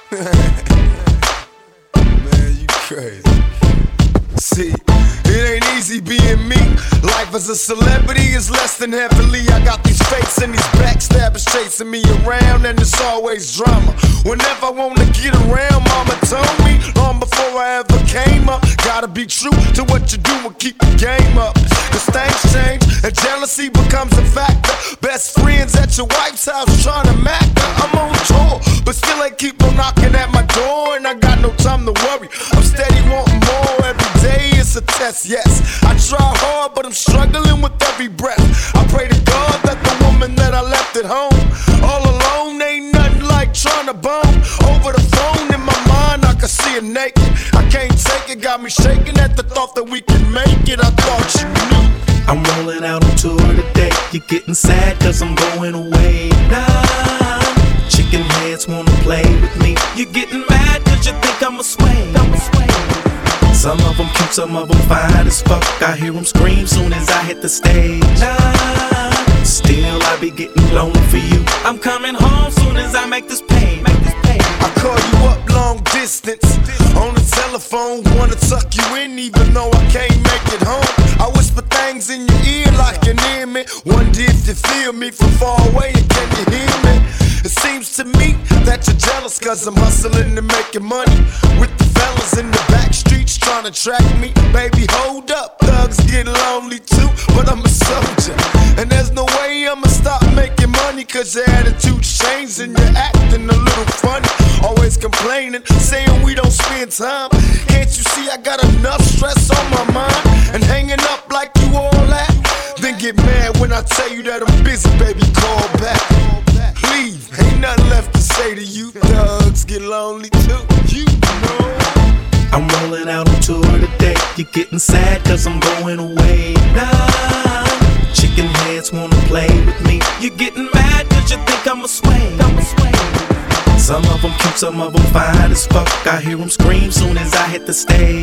Man, you crazy. See, it ain't easy being me. Life as a celebrity is less than heavily. I got these fakes and these backstabbers chasing me around, and it's always drama. Whenever I wanna get around, mama told me long before I ever came up, gotta be true to what you do and keep the game up. Cause things change and jealousy becomes a factor. Best friends at your wife's house trying to mac her. I'm on tour, but still they keep on knocking at my door, and I got no time to worry. I'm steady wanting more every day. It's a test, yes. I try hard, but I'm struggling with every breath. I pray to God that the woman that I left at home all alone ain't nothing like trying to bone. Over the phone in my mind, I can see her naked. I can't take it, got me shaking at the thought that we can make it. I thought you knew. I'm rolling out on tour today. You're getting sad cause I'm going away now. Chicken heads wanna play with me. You're getting mad cause you think I'm a sway. Some of them cute, some of them fine as fuck. I hear them scream soon as I hit the stage. Still I be getting lonely for you. I'm coming home soon as I make this pay. I call you up long distance on the telephone, wanna tuck you in even though I can't make it home. I whisper things in your ear like you near me. Wonder if you feel me from far away and can you hear me? It seems to me that you're jealous cause I'm hustling and making money with the fellas in the back streets trying to track me. Baby, hold up, thugs get lonely too, but I'm a soldier, and there's no way I'ma stop making money cause your attitude's changed and you're acting a little funny. Always complaining, saying we don't spend time. Can't you see I got enough stress on my mind? And hanging up like you all that? Then get mad when I tell you that I'm busy, baby, call back. Leave, ain't nothing left to say to you. Thugs get lonely too, you know. I'm rolling out on tour today. You're getting sad cause I'm going away now. Chicken heads wanna play with me. You're getting mad cause you think I'm a sway. Some of them cute, some of them fine as fuck. I hear them scream soon as I hit the stage.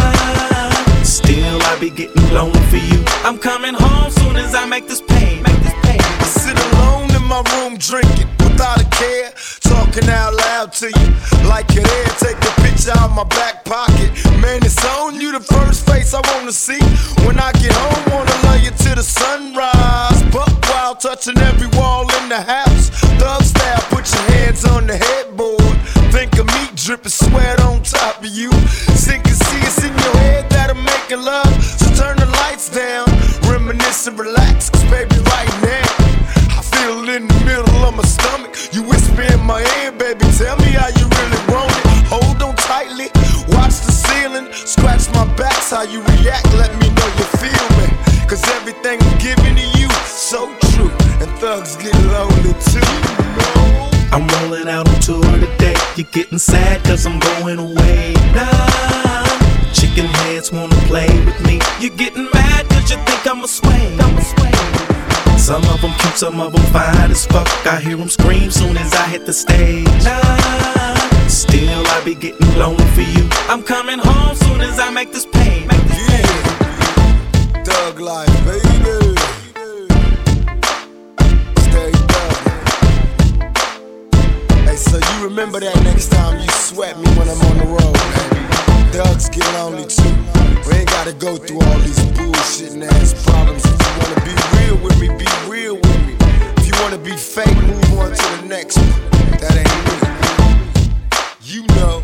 Still I be getting lonely for you. I'm coming home soon as I make this pay. I sit alone in my room drinking without a care, talking out loud to you like you're there. Take a picture out my back pocket. Man, it's on you, the first face I wanna see. When I get home, wanna love you to the sunrise. Buck wild, touching every wall in the house. Thug style, put your hands on the headboard. Think of me dripping sweat on top of you. Sink and see it's in your head that I'm making love. So turn the lights down, reminisce and relax, cause baby right now I feel it in the middle of my stomach. You whisper in my ear, baby, tell me how you really want it. Hold on tightly, watch the ceiling, scratch my back's how you react, let me know you feel me. Cause everything I'm giving to you, so true, and thugs get lonely too, you know? I'm rolling out on tour today. You're getting sad cause I'm going away now. Chicken heads wanna play with me. You're getting mad cause you think I'm a sway. Some of them cute, some of them fine as fuck. I hear them scream soon as I hit the stage. Still I be getting lonely for you. I'm coming home soon as I make this pay. Yeah, thug life, baby. Stay thuggin'. Hey, so you remember that next time you sweat me when I'm on the road, baby. Thugs get lonely too. We ain't gotta go through all these bullshitting ass problems. If you wanna be real with me, be real with me. If you wanna be fake, move on to the next one. That ain't me. You know.